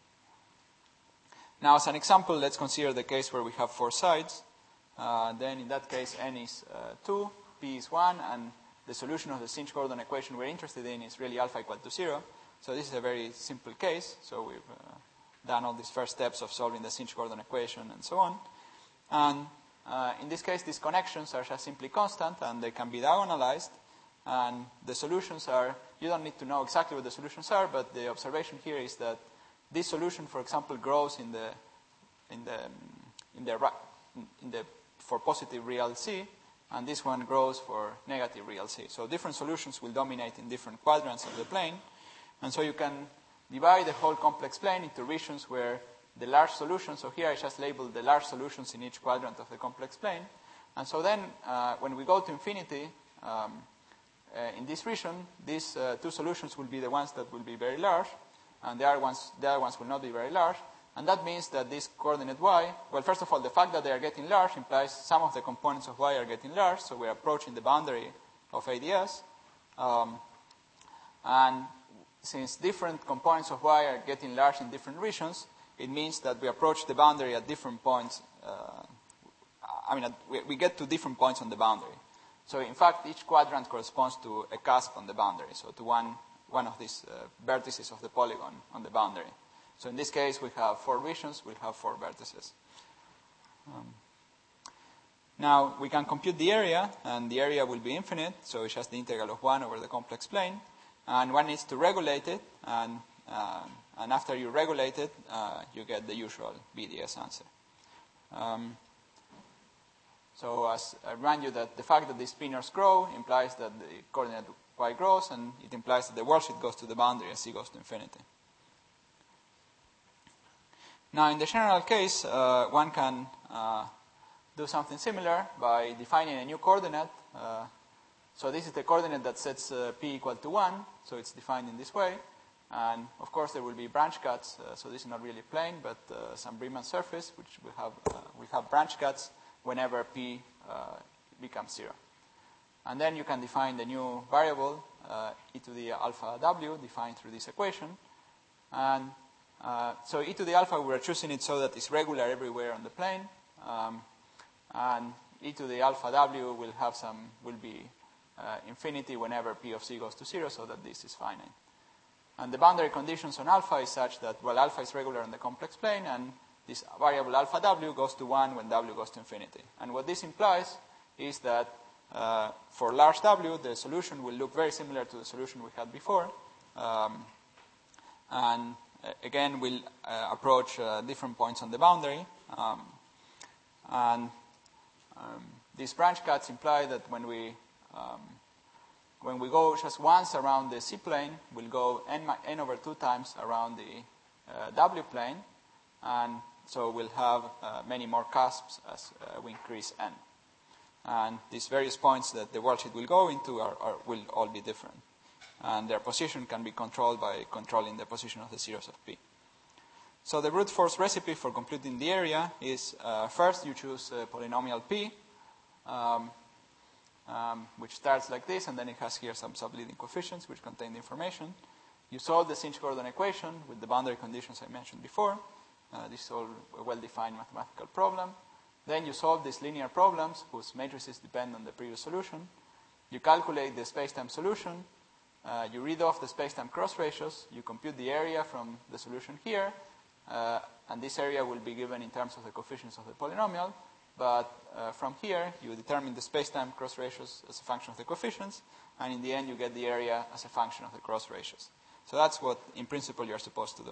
Now, as an example, let's consider the case where we have four sides. Uh, then, in that case, n is uh, two, p is one, and the solution of the Sinch-Gordon equation we're interested in is really alpha equal to zero. So this is a very simple case. So we've uh, done all these first steps of solving the Sinch-Gordon equation and so on. And uh, in this case, these connections are just simply constant, and they can be diagonalized. And the solutions are, you don't need to know exactly what the solutions are, but the observation here is that this solution, for example, grows in the in the in the in the for positive real C, and this one grows for negative real C. So different solutions will dominate in different quadrants of the plane, and so you can divide the whole complex plane into regions where the large solutions. So here I just labeled the large solutions in each quadrant of the complex plane, and so then uh, when we go to infinity. Um, uh, in this region, these uh, two solutions will be the ones that will be very large. And the other, ones, the other ones will not be very large. And that means that this coordinate y, well, first of all, the fact that they are getting large implies some of the components of y are getting large, so we're approaching the boundary of A D S. Um, and since different components of y are getting large in different regions, it means that we approach the boundary at different points. Uh, I mean, at, we, we get to different points on the boundary. So, in fact, each quadrant corresponds to a cusp on the boundary, so to one one of these uh, vertices of the polygon on the boundary. So in this case, we have four visions, we'll have four vertices. Um, now, we can compute the area, and the area will be infinite, so it's just the integral of one over the complex plane. And one needs to regulate it, and, uh, and after you regulate it, uh, you get the usual B D S answer. Um, so as I remind you that the fact that these spinors grow implies that the coordinate y grows, and it implies that the worldsheet goes to the boundary as c goes to infinity. Now, in the general case, uh, one can uh, do something similar by defining a new coordinate. Uh, so this is the coordinate that sets uh, p equal to one, so it's defined in this way. And, of course, there will be branch cuts, uh, so this is not really plane, but uh, some Riemann surface, which will have, uh, will have branch cuts whenever p uh, becomes zero. And then you can define the new variable, uh, e to the alpha w, defined through this equation. And uh, so e to the alpha, we're choosing it so that it's regular everywhere on the plane. Um, and e to the alpha w will have some, will be uh, infinity whenever p of c goes to zero, so that this is finite. And the boundary conditions on alpha is such that, well, alpha is regular on the complex plane, and this variable alpha w goes to one when w goes to infinity. And what this implies is that uh, for large w, the solution will look very similar to the solution we had before. Um, and uh, again, we'll uh, approach uh, different points on the boundary. Um, and um, these branch cuts imply that when we um, when we go just once around the c plane, we'll go n, n over two times around the uh, w plane, and so we'll have uh, many more cusps as uh, we increase n. And these various points that the worldsheet will go into are, are, will all be different. And their position can be controlled by controlling the position of the zeros of p. So the brute force recipe for computing the area is, uh, first you choose a polynomial p, um, um, which starts like this, and then it has here some subleading coefficients which contain the information. You solve the Sinch-Gordon equation with the boundary conditions I mentioned before. Uh, this is all a well-defined mathematical problem. Then you solve these linear problems whose matrices depend on the previous solution. You calculate the space-time solution. Uh, you read off the space-time cross ratios. You compute the area from the solution here. Uh, and this area will be given in terms of the coefficients of the polynomial. But uh, from here, you determine the space-time cross ratios as a function of the coefficients. And in the end, you get the area as a function of the cross ratios. So that's what, in principle, you're supposed to do.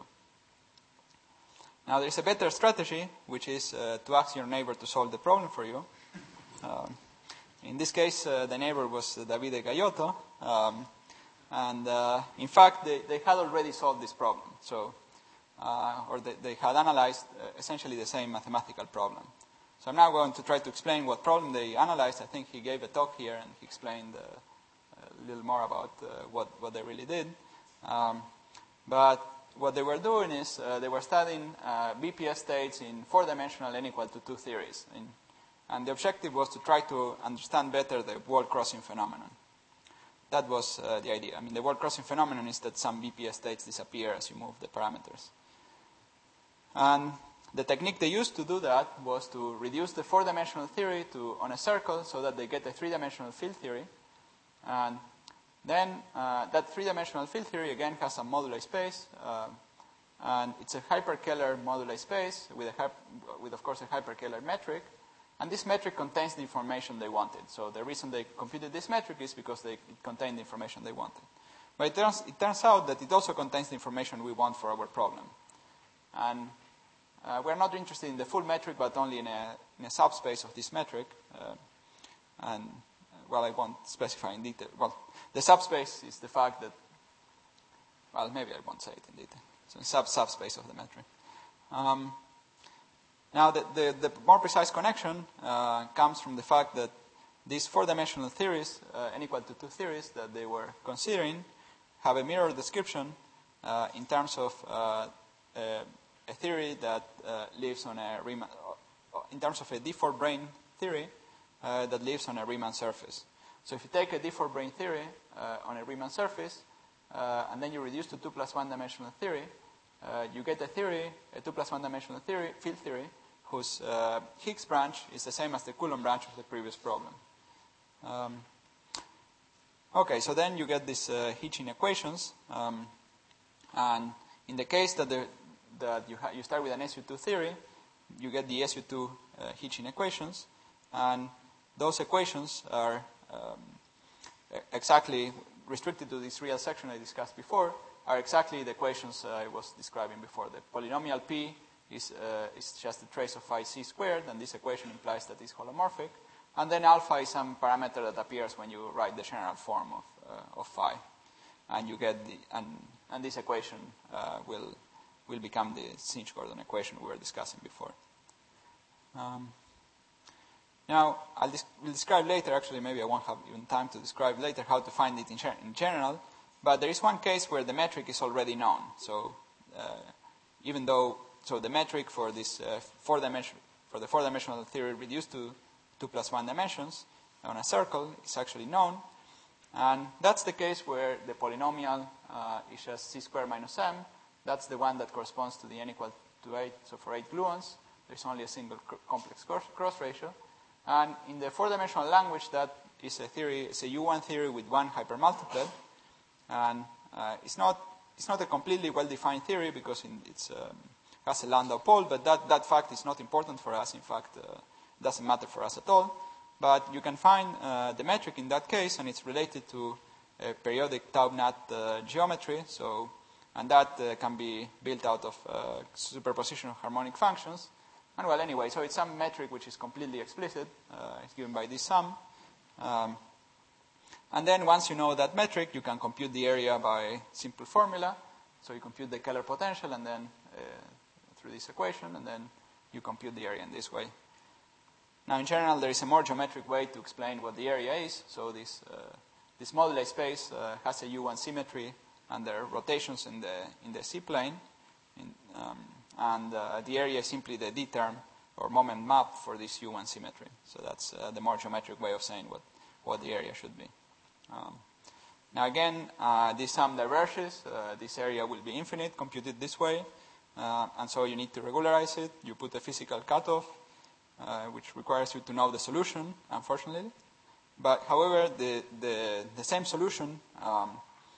Now, there's a better strategy, which is uh, to ask your neighbor to solve the problem for you. Um, in this case, uh, the neighbor was uh, Davide Gaiotto. Um, and, uh, in fact, they, they had already solved this problem. So, uh, or they, they had analyzed uh, essentially the same mathematical problem. So I'm now going to try to explain what problem they analyzed. I think he gave a talk here, and he explained uh, a little more about uh, what, what they really did. Um, but what they were doing is uh, they were studying uh, B P S states in four-dimensional n equal to two theories. In, and the objective was to try to understand better the world-crossing phenomenon. That was uh, the idea. I mean, the world-crossing phenomenon is that some B P S states disappear as you move the parameters. And the technique they used to do that was to reduce the four-dimensional theory to on a circle so that they get a three-dimensional field theory. And then uh, that three-dimensional field theory, again, has some moduli space. Uh, and it's a hyperkähler moduli space with, a with, of course, a hyperkähler metric. And this metric contains the information they wanted. So the reason they computed this metric is because they, it contained the information they wanted. But it turns, it turns out that it also contains the information we want for our problem. And uh, we're not interested in the full metric, but only in a, in a subspace of this metric. Uh, and, well, I won't specify in detail. Well, the subspace is the fact that, well, maybe I won't say it in detail. So sub subspace of the metric. Um, now, the, the, the more precise connection uh, comes from the fact that these four-dimensional theories, uh, n equal to two theories that they were considering, have a mirror description uh, in terms of uh, a, a theory that uh, lives on a Riemann, in terms of a D four brane theory uh, that lives on a Riemann surface. So if you take a D four brane theory uh, on a Riemann surface, uh, and then you reduce to two plus one dimensional theory, uh, you get a theory, a two plus one dimensional theory, field theory, whose uh, Higgs branch is the same as the Coulomb branch of the previous problem. Um, Okay, so then you get these uh, Hitchin equations, um, and in the case that, the, that you, ha you start with an S U two theory, you get the S U two uh, Hitchin equations, and those equations are um, exactly restricted to this real section I discussed before, are exactly the equations uh, I was describing before. The polynomial P is, uh, is just a trace of phi c squared, and this equation implies that it's holomorphic. And then alpha is some parameter that appears when you write the general form of, uh, of phi. And you get the, and, and this equation uh, will, will become the Sinch-Gordon equation we were discussing before. Um, now, I'll des we'll describe later, actually maybe I won't have even time to describe later how to find it in, in general, but there is one case where the metric is already known. So uh, even though, so the metric for this uh, four dimension, for the four-dimensional theory reduced to two plus one dimensions on a circle is actually known. And that's the case where the polynomial uh, is just c squared minus m. That's the one that corresponds to the n equal to eight. So for eight gluons, there's only a single complex cross, cross ratio. And in the four-dimensional language, that is a theory, it's a U one theory with one hypermultiplet. And uh, it's not it's not a completely well-defined theory because in, it's um, has a Landau pole, but that, that fact is not important for us. In fact, uh, it doesn't matter for us at all. But you can find uh, the metric in that case, and it's related to a periodic Taub-Nat uh, geometry. So, and that uh, can be built out of uh, superposition of harmonic functions. And well, anyway, so it's some metric which is completely explicit. Uh, it's given by this sum. Um, and then once you know that metric, you can compute the area by simple formula. So you compute the Keller potential, and then uh, through this equation, and then you compute the area in this way. Now, in general, there is a more geometric way to explain what the area is. So this, uh, this moduli space uh, has a U one symmetry, and there are rotations in the, in the C-plane. Um, and uh, the area is simply the D term, or moment map, for this U one symmetry. So that's uh, the more geometric way of saying what, what the area should be. Um, now, again, uh, this sum diverges. Uh, this area will be infinite, computed this way. Uh, and so you need to regularize it. You put a physical cutoff. Uh, which requires you to know the solution, unfortunately. But, however, the, the, the same solution, um,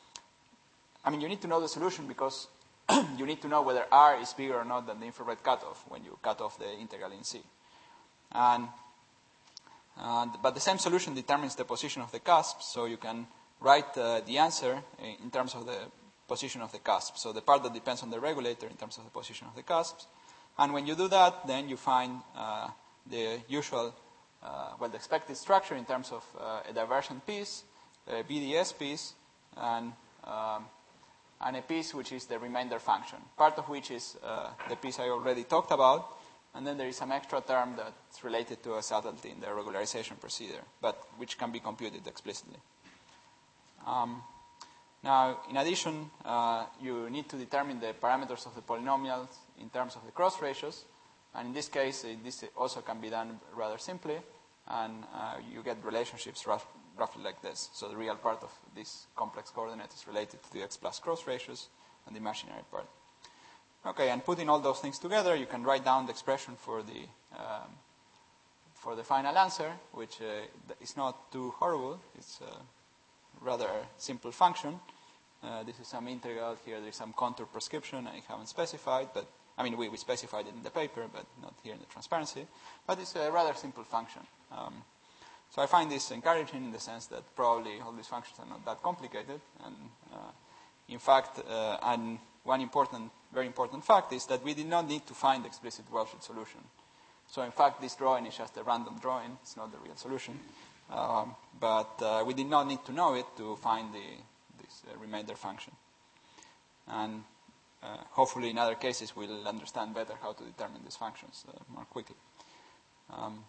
I mean, you need to know the solution because you need to know whether R is bigger or not than the infrared cutoff when you cut off the integral in C. And, and, but the same solution determines the position of the cusp, so you can write uh, the answer in terms of the position of the cusp. So the part that depends on the regulator in terms of the position of the cusps. And when you do that, then you find uh, the usual, uh, well, the expected structure in terms of uh, a divergent piece, a B D S piece, and, um, and a piece which is the remainder function, part of which is uh, the piece I already talked about, and then there is some extra term that's related to a subtlety in the regularization procedure, but which can be computed explicitly. Um, now, in addition, uh, you need to determine the parameters of the polynomials in terms of the cross ratios. And in this case, uh, this also can be done rather simply, and uh, you get relationships rough, roughly like this. So the real part of this complex coordinate is related to the x plus cross ratios, and the imaginary part. Okay, and putting all those things together, you can write down the expression for the um, for the final answer, which uh, is not too horrible. It's a rather simple function. Uh, this is some integral. Here there is some contour prescription I haven't specified, but I mean, we, we specified it in the paper, but not here in the transparency. But it's a rather simple function. Um, so I find this encouraging in the sense that probably all these functions are not that complicated. And uh, in fact, uh, and one important, very important fact is that we did not need to find the explicit Welshed solution. So in fact, this drawing is just a random drawing. It's not the real solution. Um, but uh, we did not need to know it to find the, this uh, remainder function. And Uh, hopefully, in other cases, we'll understand better how to determine these functions uh, more quickly. Um,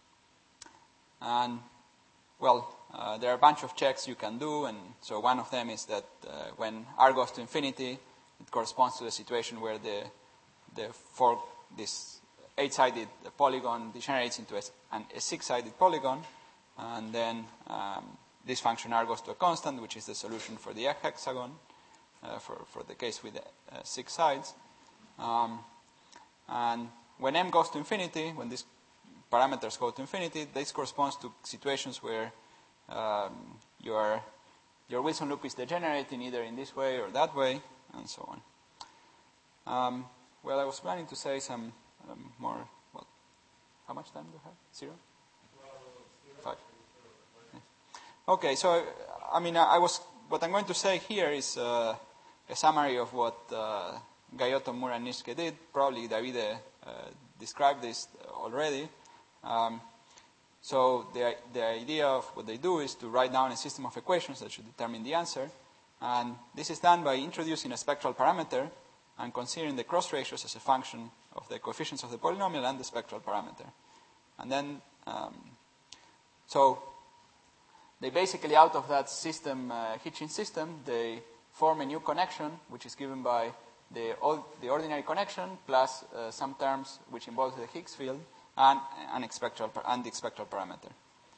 and, well, uh, there are a bunch of checks you can do. And so one of them is that uh, when R goes to infinity, it corresponds to the situation where the, the four, this eight-sided polygon degenerates into a, an, a six-sided polygon. And then um, this function R goes to a constant, which is the solution for the hexagon. Uh, for, for the case with uh, six sides. Um, and when m goes to infinity, when these parameters go to infinity, this corresponds to situations where um, you are your Wilson loop is degenerating either in this way or that way, and so on. Um, well, I was planning to say some um, more. Well, how much time do you have? Zero? Five. Yes. Okay, so I mean, I was. What I'm going to say here is uh, a summary of what uh, Gaiotto, Mura, and Nitschke did. Probably Davide uh, described this already. Um, so the, the idea of what they do is to write down a system of equations that should determine the answer. And this is done by introducing a spectral parameter and considering the cross ratios as a function of the coefficients of the polynomial and the spectral parameter. And then, um, so they basically, out of that system, uh, Hitchin system, they form a new connection, which is given by the, old, the ordinary connection plus uh, some terms which involve the Higgs field and, and, spectral, and the spectral parameter.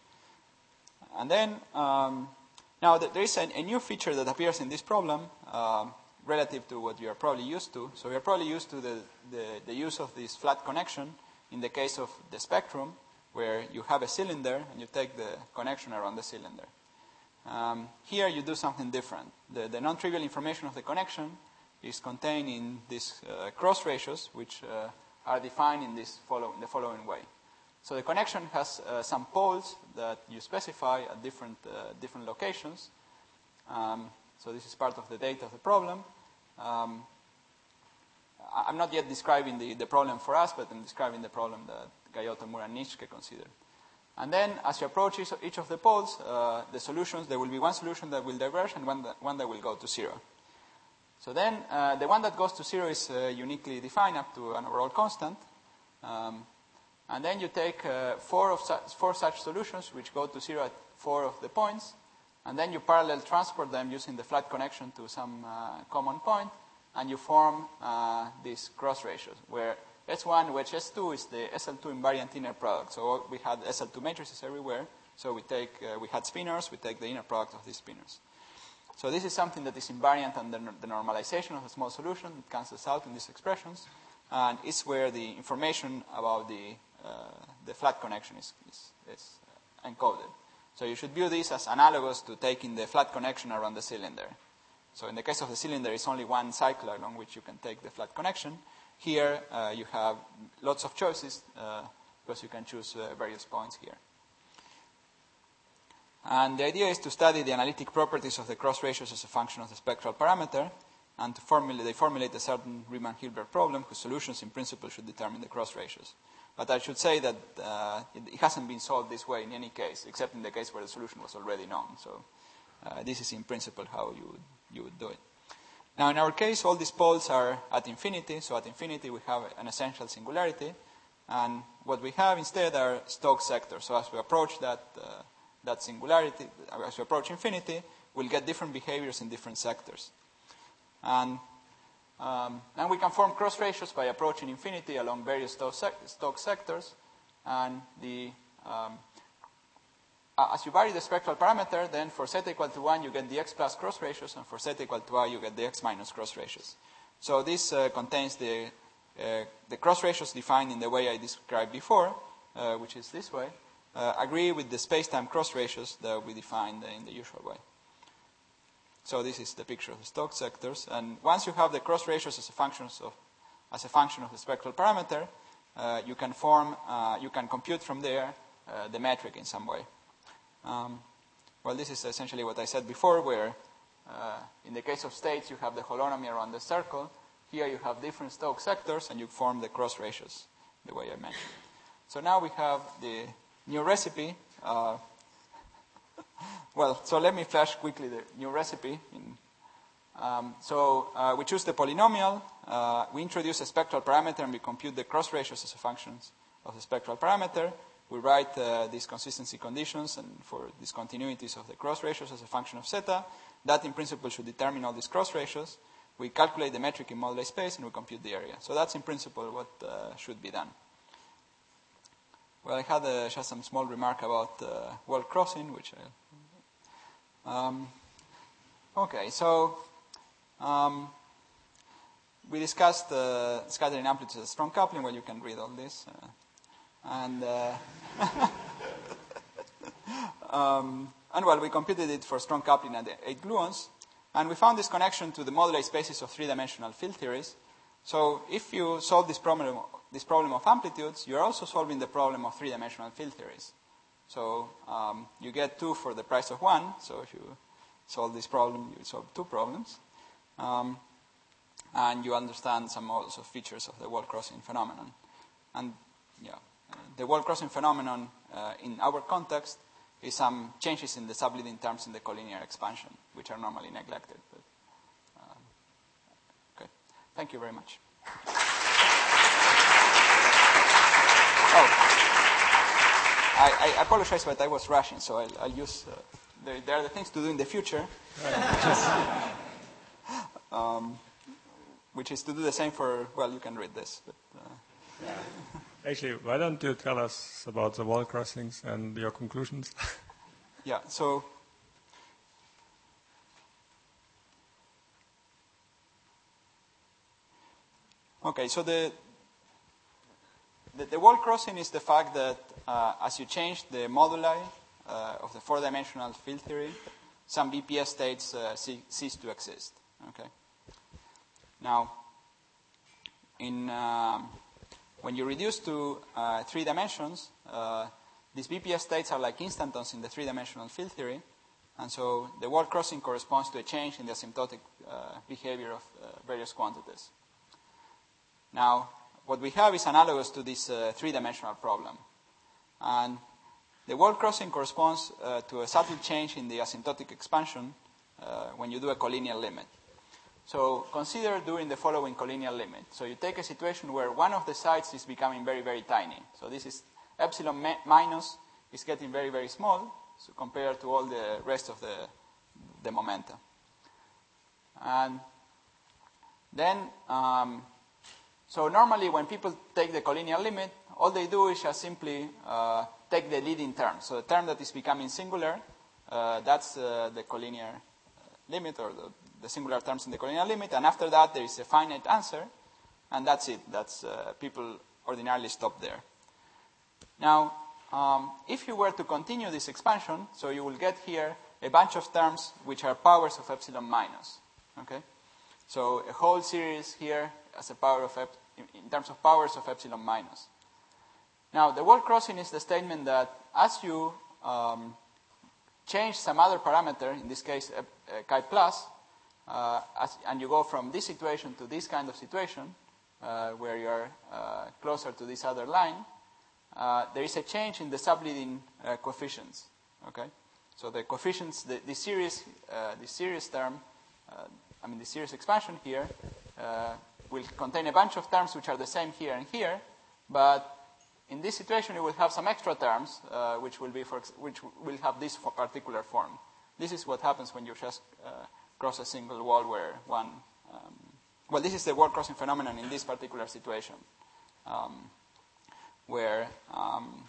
And then, um, now there is a, a new feature that appears in this problem uh, relative to what you are probably used to. So we are probably used to the, the, the use of this flat connection in the case of the spectrum, where you have a cylinder and you take the connection around the cylinder. Um, here you do something different. The, the non-trivial information of the connection is contained in these uh, cross ratios, which uh, are defined in, this follow, in the following way. So the connection has uh, some poles that you specify at different, uh, different locations. Um, so this is part of the data of the problem. Um, I'm not yet describing the, the problem for us, but I'm describing the problem that Gaiotto, Mura, and Nitschke considered. And then, as you approach each, each of the poles, uh, the solutions, there will be one solution that will diverge and one that, one that will go to zero. So then, uh, the one that goes to zero is uh, uniquely defined up to an overall constant. Um, and then you take uh, four, of such, four such solutions, which go to zero at four of the points. And then you parallel transport them using the flat connection to some uh, common point. And you form uh, these cross ratios, where S one, which S two is the S L two invariant inner product. So we had S L two matrices everywhere. So we take, uh, we had spinors, we take the inner product of these spinors. So this is something that is invariant under the normalization of a small solution. It cancels out in these expressions. And it's where the information about the, uh, the flat connection is, is, is encoded. So you should view this as analogous to taking the flat connection around the cylinder. So in the case of the cylinder, it's only one cycle along which you can take the flat connection. Here, uh, you have lots of choices uh, because you can choose uh, various points here. And the idea is to study the analytic properties of the cross ratios as a function of the spectral parameter, and to formulate, they formulate a certain Riemann-Hilbert problem whose solutions in principle should determine the cross ratios. But I should say that uh, it, it hasn't been solved this way in any case, except in the case where the solution was already known. So uh, this is in principle how you would, you would do it. Now, in our case, all these poles are at infinity. So at infinity, we have an essential singularity. And what we have instead are Stokes sectors. So as we approach that, uh, that singularity, as we approach infinity, we'll get different behaviors in different sectors. And um, then we can form cross ratios by approaching infinity along various Stokes sec sectors. And the, um, as you vary the spectral parameter, then for zeta equal to one, you get the x plus cross ratios, and for zeta equal to I, you get the x minus cross ratios. So this uh, contains the, uh, the cross ratios defined in the way I described before, uh, which is this way, uh, agree with the space-time cross ratios that we defined in the usual way. So this is the picture of the Stokes sectors. And once you have the cross ratios as a function of, as a function of the spectral parameter, uh, you can form, uh, you can compute from there uh, the metric in some way. Um, well, this is essentially what I said before, where uh, in the case of states, you have the holonomy around the circle. Here you have different Stokes sectors, and you form the cross ratios the way I mentioned. So now we have the new recipe. Uh, well, so let me flash quickly the new recipe. In, um, so uh, we choose the polynomial. Uh, we introduce a spectral parameter, and we compute the cross ratios as a function of the spectral parameter. We write uh, these consistency conditions and for discontinuities of the cross ratios as a function of zeta. That, in principle, should determine all these cross ratios. We calculate the metric in moduli space, and we compute the area. So that's, in principle, what uh, should be done. Well, I had uh, just some small remark about uh, world crossing, which I... Um, okay, so um, we discussed uh, scattering amplitudes as strong coupling. Well, you can read all this. Uh, And uh, um, and well, we computed it for strong coupling at eight gluons, and we found this connection to the moduli spaces of three-dimensional field theories. So if you solve this problem, this problem of amplitudes, you're also solving the problem of three-dimensional field theories. So um, you get two for the price of one. So if you solve this problem, you solve two problems. Um, and you understand some also features of the wall crossing phenomenon. And yeah, the wall crossing phenomenon uh, in our context is some changes in the subleading terms in the collinear expansion, which are normally neglected. But, um, okay, thank you very much. Oh. I, I apologize, but I was rushing, so I'll, I'll use. Uh, there, there are the things to do in the future, right. um, which is to do the same for. Well, you can read this. But, uh, yeah. Actually, why don't you tell us about the wall crossings and your conclusions? Yeah. So. Okay. So the. The, the wall crossing is the fact that uh, as you change the moduli uh, of the four-dimensional field theory, some B P S states uh, ce cease to exist. Okay. Now, in um, when you reduce to uh, three dimensions, uh, these B P S states are like instantons in the three-dimensional field theory, and so the wall crossing corresponds to a change in the asymptotic uh, behavior of uh, various quantities. Now, what we have is analogous to this uh, three-dimensional problem. And the wall crossing corresponds uh, to a subtle change in the asymptotic expansion uh, when you do a collinear limit. So consider doing the following collinear limit. So you take a situation where one of the sides is becoming very, very tiny. So this is epsilon minus is getting very, very small so compared to all the rest of the, the momenta. And then... Um, So normally when people take the collinear limit, all they do is just simply uh, take the leading term. So the term that is becoming singular, uh, that's uh, the collinear limit, or the, the singular terms in the collinear limit. And after that, there is a finite answer, and that's it. That's uh, people ordinarily stop there. Now, um, if you were to continue this expansion, so you will get here a bunch of terms which are powers of epsilon minus. Okay? So a whole series here as a power of ep in terms of powers of epsilon minus. Now, the wall crossing is the statement that as you um, change some other parameter, in this case uh, uh, chi plus, uh, as, and you go from this situation to this kind of situation, uh, where you are uh, closer to this other line, uh, there is a change in the subleading uh, coefficients. Okay, so the coefficients, the, the series, uh, the series term. Uh, I mean, the series expansion here uh, will contain a bunch of terms which are the same here and here, but in this situation you will have some extra terms uh, which will be for which will have this particular form. This is what happens when you just uh, cross a single wall where one. Um, well, this is the wall crossing phenomenon in this particular situation, um, where um,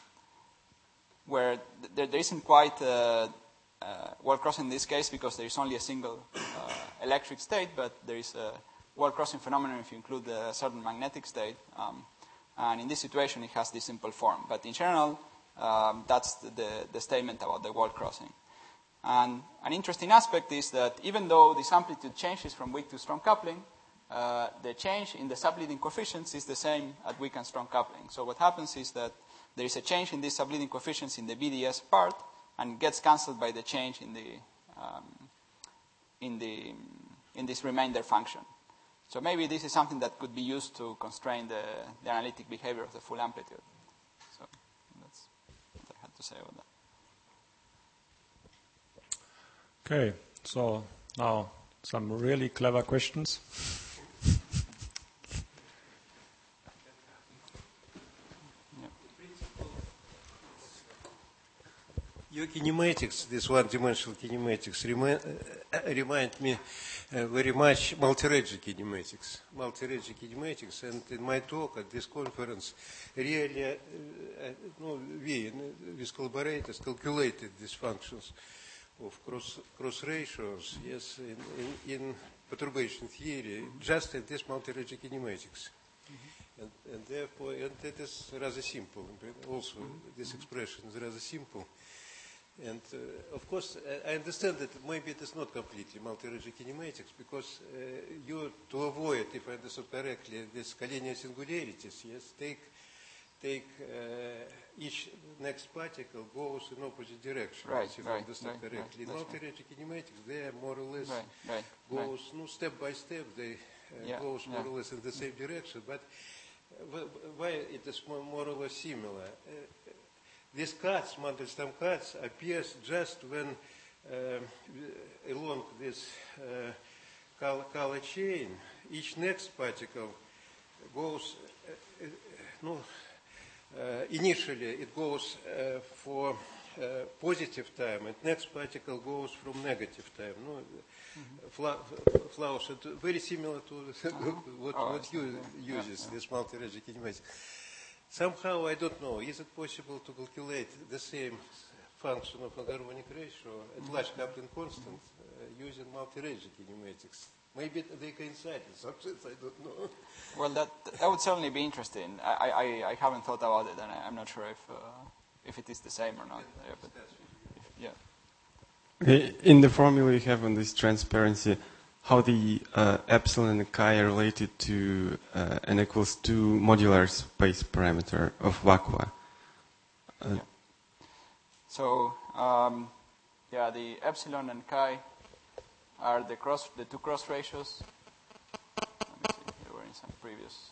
where th there isn't quite. Uh, Uh, wall crossing in this case because there is only a single uh, electric state, but there is a wall crossing phenomenon if you include a certain magnetic state. Um, and in this situation, it has this simple form. But in general, um, that's the, the, the statement about the wall crossing. And an interesting aspect is that even though this amplitude changes from weak to strong coupling, uh, the change in the subleading coefficients is the same at weak and strong coupling. So what happens is that there is a change in these subleading coefficients in the B D S part, and gets cancelled by the change in the um, in the in this remainder function. So maybe this is something that could be used to constrain the, the analytic behavior of the full amplitude. So that's what I had to say about that. Okay, so now some really clever questions. Your kinematics, this one-dimensional kinematics, remind, uh, remind me uh, very much multi-regi kinematics. Multi-regi kinematics, and in my talk at this conference, really, uh, uh, no, we, with collaborators, calculated these functions of cross, cross ratios, yes, in, in, in perturbation theory, just in this multi-regi kinematics. Mm-hmm. and, and therefore, and it is rather simple. Also, mm-hmm. this expression is rather simple. And uh, of course, I understand that maybe it is not completely multi-region kinematics because uh, you, to avoid, if I understood correctly, this collinear singularities, yes, take take uh, each next particle goes in opposite direction. Right, if right, I understood right, correctly. right, In multi-region kinematics, they are more or less right, right, goes right. no step by step. They uh, Yeah, goes more yeah. or less in the same direction. But uh, why it is more, more or less similar? Uh, These cuts, Mandelstam cuts, appears just when uh, along this uh, color chain, each next particle goes, uh, uh, no, uh, initially it goes uh, for uh, positive time, and next particle goes from negative time. No, mm-hmm. Fla- Flausch, very similar to what, oh, what you yeah, uses, yeah. this multi-region kinematics. Somehow, I don't know, is it possible to calculate the same function of algorithmic ratio at large coupling constant uh, using multi-region kinematics? Maybe they coincide in some sense, I don't know. Well, that that would certainly be interesting. I, I, I haven't thought about it, and I, I'm not sure if uh, if it is the same or not. Yeah, but if, yeah. In the formula you have on this transparency, how the uh, epsilon and chi are related to uh, n equals two modular space parameter of vacua. Uh, yeah. So, um, yeah, the epsilon and chi are the cross, the two cross ratios. Let me see, they were in some previous.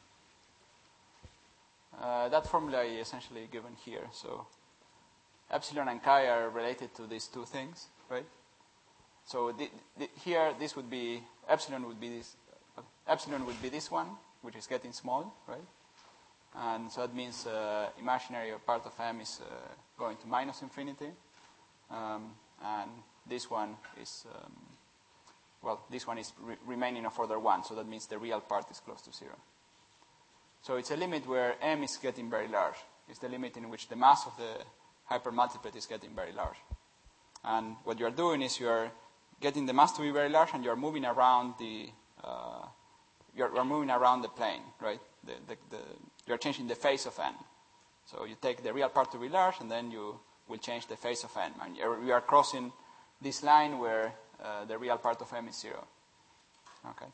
Uh, uh, that formula is essentially given here. So, epsilon and chi are related to these two things, right? So the, the, here, this would be epsilon would be this uh, epsilon would be this one, which is getting small, right? And so that means uh, imaginary part of m is uh, going to minus infinity, um, and this one is um, well, this one is re- remaining of order one. So that means the real part is close to zero. So it's a limit where m is getting very large. It's the limit in which the mass of the hypermultiplet is getting very large. And what you are doing is you are getting the mass to be very large, and you are moving around the uh, you are moving around the plane, right? The, the, the, you are changing the phase of n. So you take the real part to be large, and then you will change the phase of n. And you are crossing this line where uh, the real part of m is zero. Okay.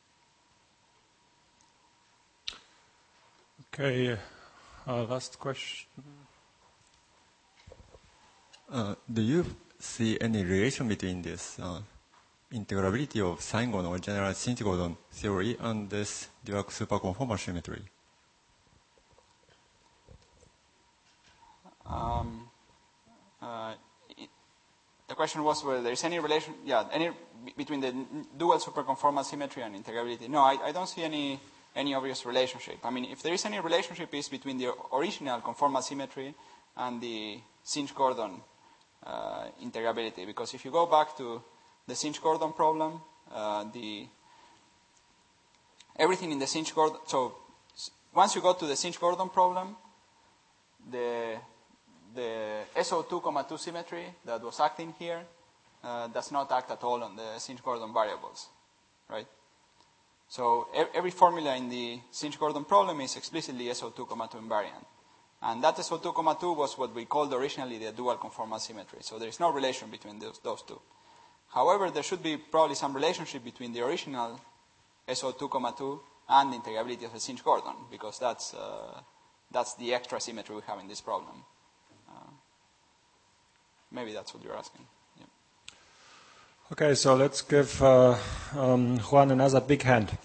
Okay. Uh, last question. Uh, do you see any relation between this uh, integrability of Sine-Gordon or general Sinch-Gordon theory and this Dirac superconformal symmetry? Um, uh, it, the question was whether there is any relation, yeah, any b- between the dual superconformal symmetry and integrability. No, I, I don't see any any obvious relationship. I mean, if there is any relationship, it's between the original conformal symmetry and the Sinch-Gordon uh, integrability. Because if you go back to the Sinch-Gordon problem, uh, the everything in the Sinch-Gordon. So once you go to the Sinch-Gordon problem, the the S O two, two symmetry that was acting here uh, does not act at all on the Sinch-Gordon variables, right? So e- every formula in the Sinch-Gordon problem is explicitly S O two, two invariant. And that S O two, two was what we called originally the dual conformal symmetry. So there is no relation between those, those two. However, there should be probably some relationship between the original S O two, two and the integrability of the Sinch-Gordon, because that's, uh, that's the extra symmetry we have in this problem. Uh, maybe that's what you're asking. Yeah. Okay, so let's give uh, um, Juan another big hand.